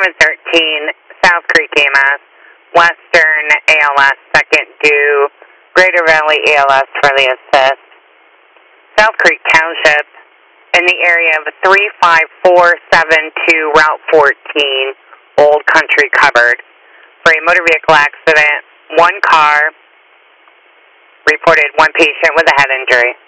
713 South Creek EMS, Western ALS, second due, Greater Valley ALS for the assist. South Creek Township in the area of 35472 Route 14, Old Country covered. For a motor vehicle accident, one car, reported one patient with a head injury.